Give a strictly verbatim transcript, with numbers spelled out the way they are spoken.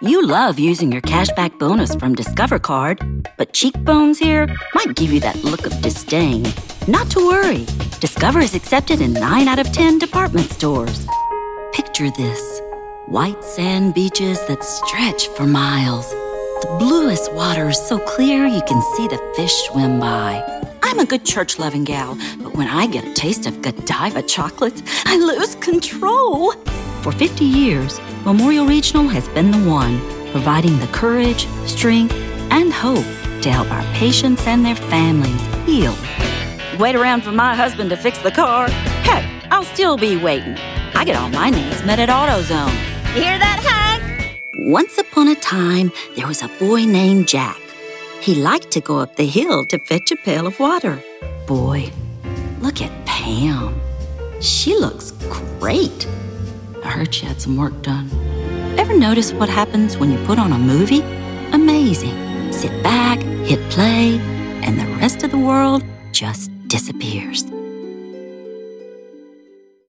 You love using your cashback bonus from Discover Card, but Cheekbones here might give you that look of disdain. Not to worry. Discover is accepted in nine out of ten department stores. Picture this. White sand beaches that stretch for miles. The bluest water is so clear you can see the fish swim by. I'm a good church-loving gal, but when I get a taste of Godiva chocolates, I lose control. For fifty years, Memorial Regional has been the one, providing the courage, strength, and hope to help our patients and their families heal. Wait around for my husband to fix the car? Heck, I'll still be waiting. I get all my needs met at AutoZone. You hear that, Hank? Once upon a time, there was a boy named Jack. He liked to go up the hill to fetch a pail of water. Boy, look at Pam. She looks great. I heard she had some work done. Ever notice what happens when you put on a movie? Amazing. Sit back, hit play, and the rest of the world just disappears.